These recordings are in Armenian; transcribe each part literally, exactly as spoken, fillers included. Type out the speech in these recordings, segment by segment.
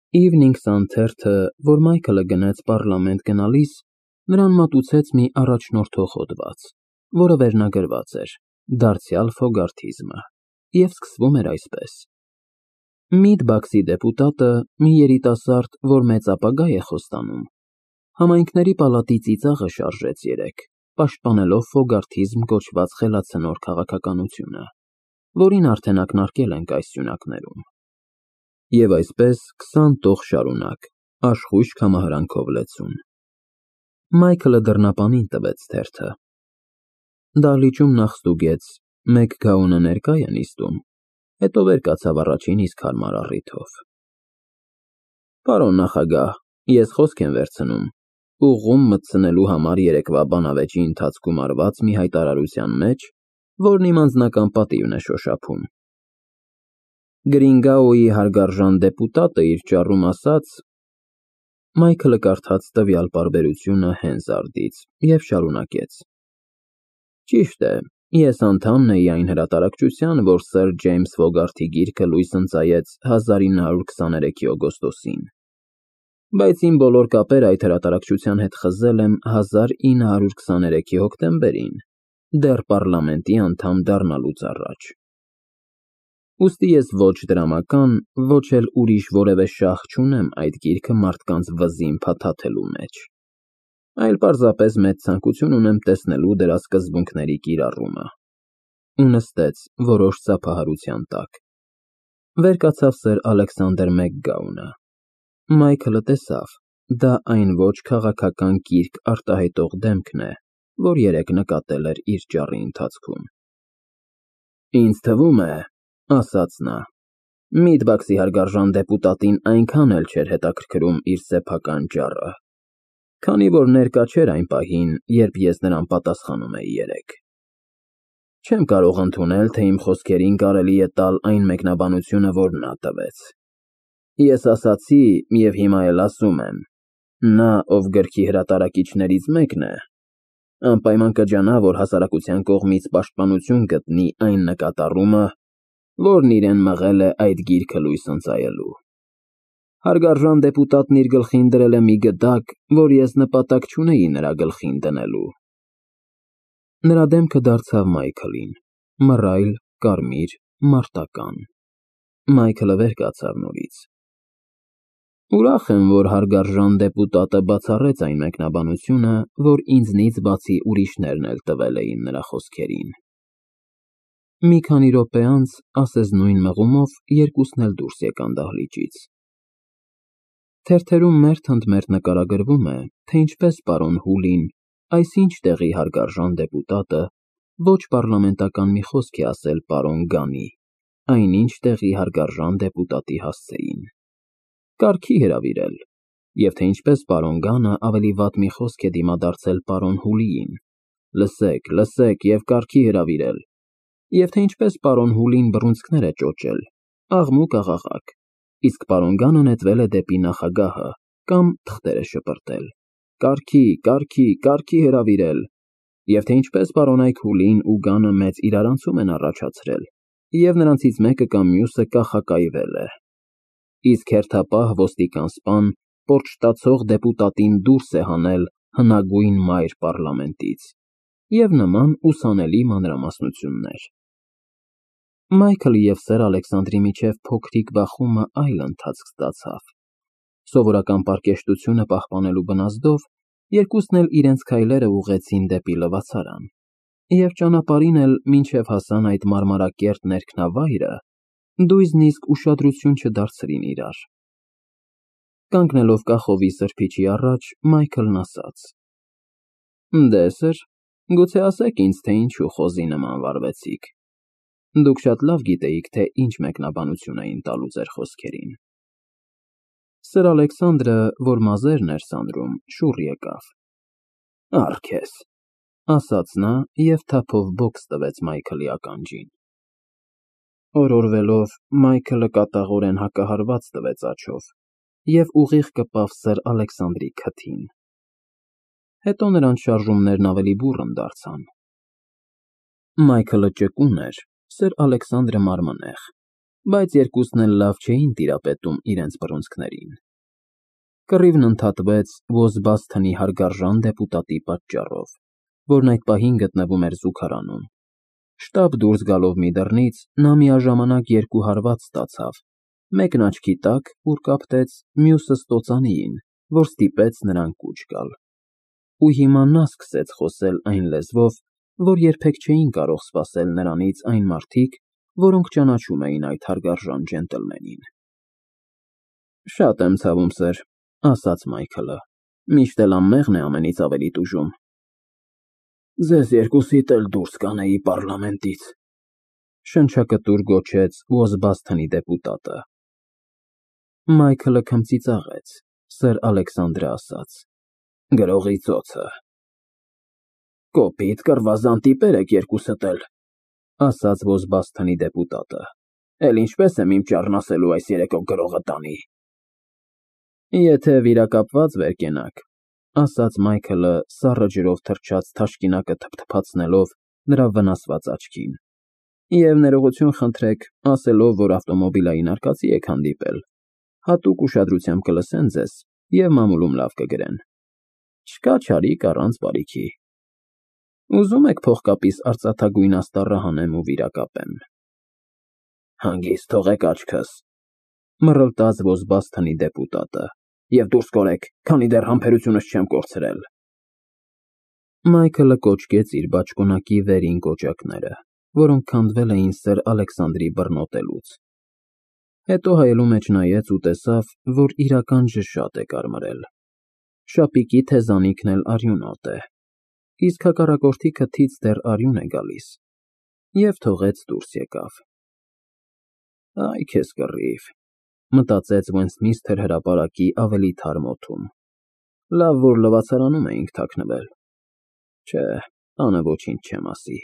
Evening Sun թերթը, որ Մայքլը գնեց պառլամենտ գնալիս, նրան մատուցեց մի առաջնորդող հոդված, որը վերնագրված էր «Դարձյալ ֆոգարթիզմը» և սկսվում էր այսպես. Միդբաքսի դեպուտատը, մի երիտասարդ, որ մեծ ապագա է խոստանում, համայնքների պալատի ծիծաղը շարժեց երեկ, պաշտպանելով ֆոգարթիզմ կոչված խելացնոր քաղաքականությունը, որին արդեն ակնարկել ենք այս սյունակներում։ Եվ այսպես քսան տող շարունակ, աշխույժ կամահարանքով լեցուն։ Մայքլը դռնապանին տվեց թերթը։ Դահլիճում նախ ստուգեց, մեկ գաունը ներկա է նիստում, հետո վեր կացավ առաջին իսկ հարմար առիթով։ Պարոն նախագահ, ես խոսք եմ վերցնում, ուղղում մտցնելու համար երեկվա բանավեճի ընթացքում արված մի հայտարարության մեջ, որն իմ անձնական պատիվն է շոշափում։ Գրինգաուի հարգարժան դեպուտատը իր ճառում ասաց… Մայքլը կարդաց տվյալ պարբերությունը Հենզարդից և շարունակեց. Ճիշտ է, ես անդամն էի այն հրատարակչության, որ սըր Ջեյմս Ֆոգարթի գիրքը լույս ընծայեց հազար ինը հարյուր քսաներեքի օգոստոսին, բայց իմ բոլոր կապերը այդ հրատարակչության հետ խզել եմ հազար ինը հարյուր քսաներեքի հոկտեմբերին, դեռ պառլամենտի անդամ դառնալուց առաջ։ Ուստի ես ոչ դրամական, ոչ էլ ուրիշ որևէ շահ չունեմ այդ գիրքը մարդկանց վզին փաթաթելու մեջ, այլ պարզապես մեծ ցանկություն ունեմ տեսնելու դրա սկզբունքների կիրառումը։ Ու նստեց որոշ ծափահարության տակ։ Վեր կացավ սըր Ալեքսանդր Մակգաունը։ Մայքլը տեսավ, դա այն ոչ քաղաքական կիրք արտահայտող դեմքն է, որ երեկ նկատել էր իր ճառի ընթացքում։ Ինձ թվում է, ասաց նա, Միդբաքսի հարգարժան դեպուտատին այնքան էլ չէր հետաքրքրում իր սեփական ճառը, քանի որ ներկա չէր այն պահին, երբ ես նրան պատասխանում էի երեկ։ Չեմ կարող ընդունել, թե իմ խոսքերին կարելի է տալ այն մեկնաբանությունը, որ նա տվեց։ Ես ասացի և հիմա էլ ասում եմ. նա, ով գրքի հրատարակիչներից մեկն է, անպայման կջանա, որ հասարակության կողմից պաշտպանություն գտնի այն նկատառումը, որն իրեն մղել է այդ գիրքը լույս ընծայելու։ Հարգարժան դեպուտատն իր գլխին դրել է մի գդակ, որ ես նպատակ չունեի նրա գլխին դնելու։ Նրա դեմքը դարձավ Մայքլին, մռայլ, կարմիր, մարտական։ Մայքլը վեր կացավ նորից։ Ուրախ եմ, որ հարգարժան դեպուտատը բացառեց այն մեկնաբանությունը, որ ինձնից բացի ուրիշներն էլ տվել էին նրա խոսքերին։ Մի քանի րոպե անց, ասես նույն մղումով, երկուսն էլ դուրս եկան դահլիճից։ Թերթերում մերթ ընդ մերթ նկարագրվում է, թե ինչպես պարոն Հուլին, այսինչ տեղի հարգարժան դեպուտատը, ոչ պառլամենտական մի խոսք է ասել պարոն Գանի, այնինչ տեղի հարգարժան դեպուտատի հասցեին։ Կարգի հրավիրել, և թե ինչպես պարոն Գանը ավելի վատ մի խոսք է դիմադարձել պարոն Հուլիին, լսեք, լսեք և կարգի հրավիրել, և թե ինչպես պարոն Հուլին բռունցքներ է ճոճել, աղմուկ-աղաղակ, իսկ պարոն Գանը նետվել է դեպի նախագահը կամ թղթեր է շպրտել, կարգի, կարգի, կարգի հրավիրել, և թե ինչպես պարոնայք Հուլին ու Գանը մեծ իրարանցում են առաջացրել, և նրանցից մեկը կամ մյուսը կախակայվել է, իսկ հերթապահ ոստիկան սպան պոռթշտացող դեպուտատին դուրս է հանել հնագույն մայր պառլամենտից, և նման ուսանելի մանրամասնություններ։ Մայքլի և սըր Ալեքսանդրի միջև փոքրիկ բախումը այլ ընթացք ստացավ։ Սովորական պարկեշտությունը պահպանելու բնազդով, երկուսն էլ իրենց քայլերը ուղղեցին դեպի լվացարան, և ճանապարհին էլ մինչև հասան այդ մարմարակերտ ներքնավայրը, դույզն իսկ ուշադրություն չդարձրին իրար։ Կանգնելով կախովի սրբիչի առաջ, Մայքլն ասաց. Դե սըր, գուցե ասեք ինձ, թե ինչու խոզի նման վարվեցիք։ Դուք շատ լավ գիտեիք, թե ինչ մեկնաբանություն էին տալու ձեր խոսքերին։ Սըր Ալեքսանդրը, որ մազերն էր սանրում, շուռ եկավ։ Առ քեզ, ասաց նա և թափով բոքս տվեց Մայքլի ականջին։ Օրորվելով, Մայքլը կատաղորեն հակահարված տվեց աջով և ուղիղ կպավ սըր Ալեքսանդրի քթին։ Հետո նրանց շարժումներն ավելի բուռն դարձան։ Մայքլը ճկուն էր, սըր Ալեքսանդրը մարմնեղ, բայց երկուսն էլ լավ չէին տիրապետում իրենց բռունցքներին։ Կռիվն ընդհատվեց Ոզբասթանի հարգարժան դեպուտատի պատճառով, որն այդ պահին գտնվում էր զուգարանում։ Շտապ դուրս գալով մի դռնից, նա միաժամանակ երկու հարված ստացավ, մեկն աչքի տակ, ուր կապտեց, մյուսը ստոծանիին, որ ստիպեց նրան կուչ գալ։ Ու հիմա նա սկսեց խոսել այն լեզվով, որ երբեք չէին կարող սպասել նրանից այն մարդիկ, որոնք ճանաչում էին այդ հարգարժան ջենտլմենին։ Շատ եմ ցավում, սըր, ասաց Մայքլը, միշտ էլ անմեղն է ամենից ավելի տուժում։ Ձեզ երկուսիդ էլ դուրս կանեի պառլամենտից, շնչակտուր գոչեց Ոզբասթանի դեպուտատը։ Մայքլը քմծիծաղեց, սըր Ալեքսանդրը ասաց. Գրողի ծոցը։ Կոպիտ կռվազան տիպեր եք երկուսդ էլ, ասաց Ոզբասթանի դեպուտատը, էլ ինչպես եմ իմ ճառն ասելու այս երեկո գրողը տանի։ Եթե վիրակապված վեր կենաք, ասաց Մայքլը սառը ջրով թրջած թաշկինակը թփթփացնելով նրա վնասված աչքին, և ներողություն խնդրեք, ասելով, որ ավտոմոբիլային արկածի եք հանդիպել, հատուկ ուշադրությամբ կլսեն ձեզ և մամուլում լավ կգրեն։ Չկա չարիք առանց բարիքի։ Ուզում եք փողկապիս արծաթագույն աստառը հանեմ ու վիրակապեմ։ Հանգիստ թողեք աչքս, մռլտաց Ոզբասթանի դեպուտատը, և դուրս կորեք, քանի դեռ համբերությունս չեմ կորցրել։ Մայքլը կոճկեց իր բաճկոնակի վերին կոճակները, որոնք քանդվել էին սըր Ալեքսանդրի բռնոտելուց։ Հետո հայելու մեջ նայեց ու տեսավ, որ իրական ժշատ է կարմրել։ Շապիկի թեզանիքն էլ արյունոտ է, իսկ հակառակորդի քթից դեռ արյուն է գալիս, և թողեց դուրս եկավ։ Այ քեզ կռիվ, մտածեց Ուեսթմինսթր հրապարակի ավելի թարմ օդում։ Լավ, որ լվացարանում էինք թաքնվել։ Չէ, տանը ոչինչ չեմ ասի։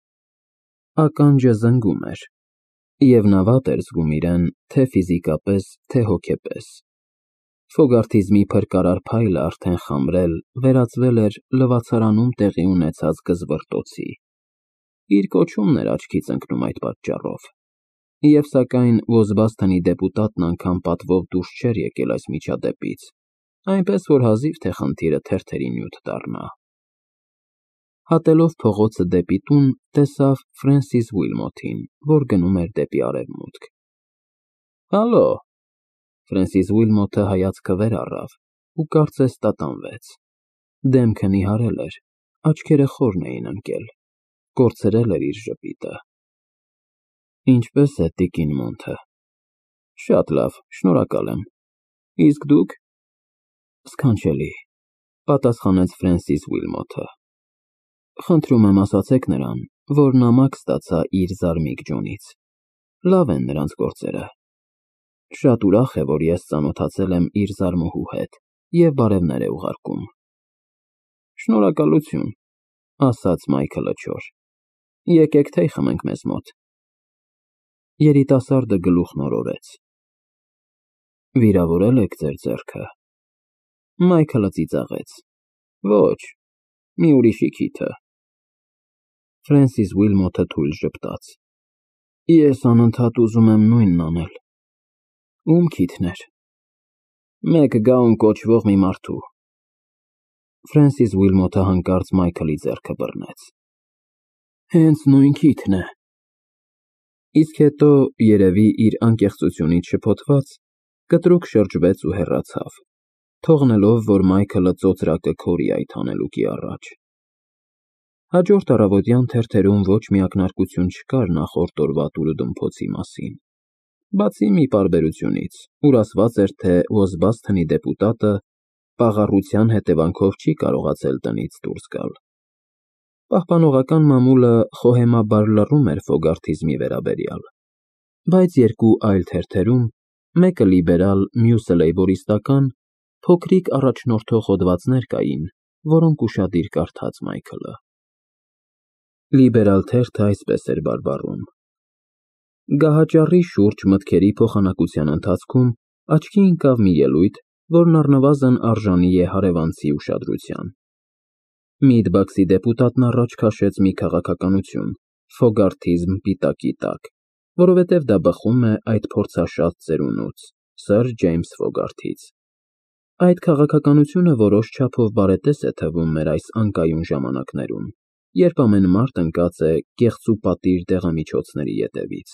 Ականջը զնգում էր, և նա վատ էր զգում իրեն թե ֆիզիկապես, թե հոգեպես։ Ֆոգարթիզմի փրկարար փայլը արդեն խամրել, վերածվել էր լվացարանում տեղի ունեցած գզվռտոցի։ Իր կոչումն էր աչքից ընկնում այդ պատճառով։ Եվ սակայն Ոզբասթանի դեպուտատն անգամ պատվով դուրս չէր եկել այս միջադեպից, այնպես որ հազիվ թե խնդիրը թերթերի նյութ դառնա։ Հատելով փողոցը դեպի տուն, տեսավ Ֆրենսիս Ուիլմոթին, որ գնում էր դեպի արևմուտք։ Հալո։ Ֆրենսիս Ուիլմոթը հայացքը վեր առավ ու կարծես տատանվեց։ Դեմքը նիհարել էր, աչքերը խորն էին ընկել, կորցրել էր իր ժպիտը։ Ինչպե՞ս է, տիկին Մոնթը։ Շատ լավ, շնորհակալ եմ։ Իսկ դուք։ Սքանչելի, պատասխանեց Ֆրենսիս Ուիլմոթը։ Խնդրում եմ ասացեք նրան, որ նամակ ստացա իր զարմիկ Ջոնից։ Լավ են նրանց գործերը։ Շատ ուրախ է, որ ես ծանոթացել եմ իր զարմուհու հետ և բարևներ է ուղարկում։ Շնորհակալություն, ասաց Մայքլը չոր։ Եկեք թեյ խմենք մեզ մոտ։ Երիտասարդը գլուխն օրորեց։ Վիրավորել եք ձեր ձեռքը։ Մայքլը ծիծաղեց։ Ոչ, մի ուրիշի քիթը։ Ֆրենսիս Ուիլմոթը թույլ ժպտաց։ Ես անընդհատ ուզում եմ նույնն անել։ Ում քիթն էր։ Մեկ Գաուն կոչվող մի մարդու։ Ֆրենսիս Ուիլմոթը հանկարծ Մայքլի ձեռքը բռնեց։ Հենց նույն քիթն է։ Իսկ հետո, երևի իր անկեղծությունից շփոթված, կտրուկ շրջվեց ու հեռացավ, թողնելով, որ Մայքլը ծոծրակը քորի այդ հանելուկի առաջ։ Հաջորդ առավոտյան թերթերում ոչ մի ակնարկություն չկար նախորդ օրվա տուլուդումփոցի մասին, բացի մի պարբերությունից, ուր ասված էր, թե Ոզբասթանի դեպուտատը պաղառության հետևանքով չի կարողացել տնից դուրս գալ։ Պահպանողական մամուլը խոհեմաբար լռում էր ֆոգարթիզմի վերաբերյալ, բայց երկու այլ թերթերում, մեկը լիբերալ, մյուսը լեյբորիստական, փոքրիկ առաջնորդող հոդվածներ կային, որոնք ուշադիր կարդաց Մայքլը։ Լիբերալ թերթը այսպես էր բարբառում. Գահաճառի շուրջ մտքերի փոխանակության ընթացքում աչքի ընկավ մի ելույթ, որն առնվազն արժանի է հարևանցի ուշադրության։ Միդբաքսի դեպուտատն առաջ քաշեց մի քաղաքականություն՝ ֆոգարթիզմ պիտակի տակ, որովհետև դա բխում է այդ փորձաշատ ծերունուց, սըր Ջեյմս Ֆոգարթից։ Այդ քաղաքականությունը որոշ չափով բարետես է թվում մեր այս անկայուն ժամանակներում, երբ ամեն մարդ ընկած է կեղծ ու պատիժ դեղամիջոցների ետևից։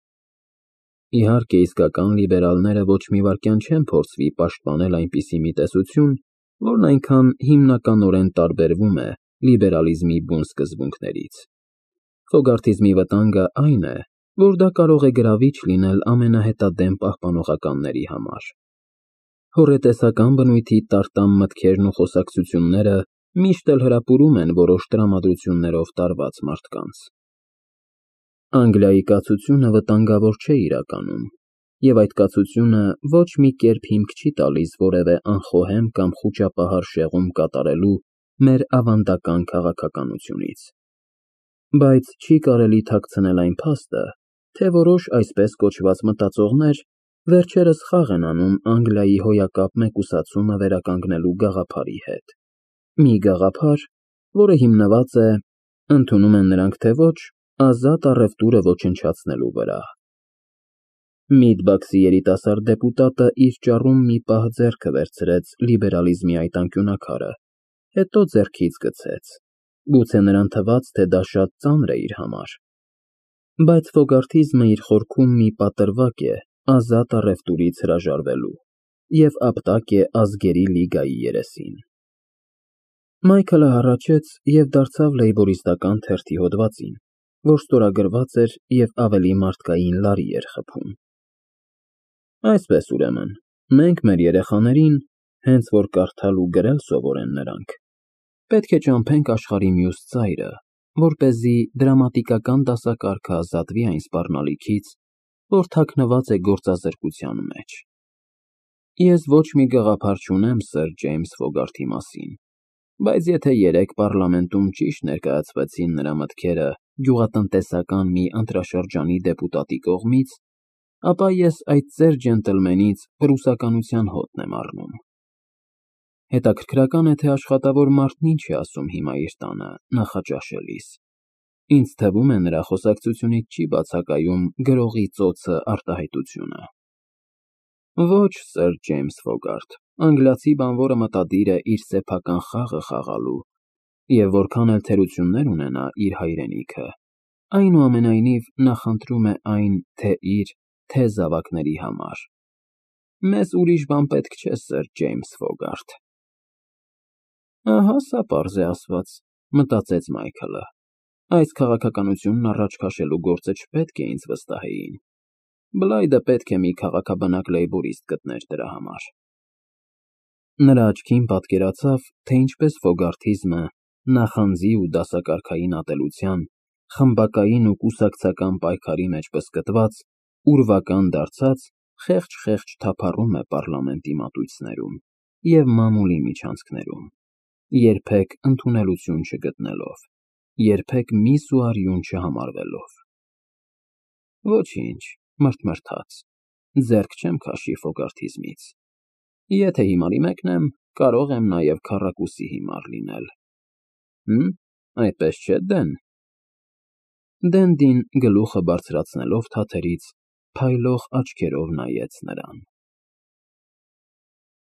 Իհարկե, իսկական լիբերալները ոչ մի վայրկյան չեն փորձվի պաշտպանել այնպիսի մի տեսություն, որն այնքան հիմնականորեն տարբերվում է լիբերալիզմի բուն սկզբունքներից։ Ֆոգարթիզմի վտանգը այն է, որ դա կարող է գրավիչ լինել ամենահետադեմ պահպանողականների համար։ Հոռետեսական բնույթի տարտամ մտքերն ու խոսակցությունները միշտ էլ հրապուրում են որոշ տրամադրություններով տարված մարդկանց։ Անգլիայի կացությունը վտանգավոր չէ իրականում, և այդ կացությունը ոչ մի կերպ հիմք չի տալիս որևէ անխոհեմ կամ խուճապահար շեղում կատարելու մեր ավանդական քաղաքականությունից։ Բայց չի կարելի թաքցնել այն փաստը, թե որոշ այսպես կոչված մտածողներ վերջերս խաղ են անում Անգլիայի հոյակապ մեկուսացումը վերականգնելու գաղափարի հետ։ Մի գաղափար, որը հիմնված է, ընդունում են նրանք թե ոչ, ազատ առևտուրը ոչնչացնելու վրա։ Միդբաքսի երիտասարդ դեպուտատը իր ճառում մի պահ ձեռքը վերցրեց լիբերալիզմի այդ անկյունաքարը, հետո ձեռքից գցեց, գուցե նրան թվաց, թե դա շատ ծանր է իր համար։ Բայց ֆոգարթիզմը իր խորքում մի պատրվակ է ազատ առևտուրից հրաժարվելու և ապտակ է ազգերի լիգայի երեսին։ Մայքլը հառաչեց և դարձավ լեյբորիստական թերթի հոդվածին, որ ստորագրված էր և ավելի մարդկային լարի էր խփում։ Այսպես, ուրեմն, մենք մեր երեխաներին, հենց որ կարդալ ու գրել սովորեն նրանք, պետք է ճամփենք աշխարհի մյուս ծայրը, որպեսզի դրամատիկական դասակարգը ազատվի այն սպառնալիքից, որ թաքնված է գործազրկության մեջ։ Ես ոչ մի գաղափար չունեմ սըր Ջեյմս Ֆոգարթի մասին, բայց եթե երեկ պառլամենտում ճիշտ ներկայացվեցին նրա մտքերը գյուղատնտեսական մի ընտրաշրջանի դեպուտատի կողմից, ապա ես այդ ծեր ջենտլմենից պրուսականության հոտն եմ առնում։ Հետաքրքրական է, թե աշխատավոր մարդն ինչ է ասում հիմա իր տանը նախաճաշելիս։ Ինձ թվում է, նրա խոսակցությունից չի բացակայում գրողի ծոցը արտահայտությունը։ Ոչ, սըր Ջեյմս Ֆոգարթ, անգլիացի բանվորը մտադիր է իր սեփական խաղը խաղալու, և որքան էլ թերություններ ունենա իր հայրենիքը, այնուամենայնիվ նախընտրում է այն թե՛ իր, թե՛ զավակների համար։ Մեզ ուրիշ բան պետք չէ, սըր Ջեյմս Ֆոգարթ։ Ահա սա պարզ է ասված, մտածեց Մայքլը, այս քաղաքականությունն առաջ քաշելու գործը չպետք է ինձ վստահեին։ Բլայդը պետք է մի քաղաքաբնակ լեյբորիստ գտներ դրա համար։ Նրա աչքին պատկերացավ, թե ինչպես Ֆոգարթիզմը նախանձի ու դասակարգային ատելության, խմբակային ու կուսակցական պայքարի մեջ պսկտված, ուրվական դարձած, խեղճ-խեղճ թափառում է պառլամենտի մատույցներում և մամուլի միջանցքներում, երբեք ընդունելություն չգտնելով, երբեք միս ու արյուն չհամարվելով։ Ոչինչ, մրթմրթաց, ձեռք չեմ քաշի Ֆոգարթիզմից։ Եթե հիմարի մեկն եմ, կարող եմ նաև քառակուսի հիմար լինել։ Հը՞մ, այդպես չէ, Դեն։ Դենդին գլուխը բարձրացնելով թաթերից, փայլող աչքերով նայեց նրան։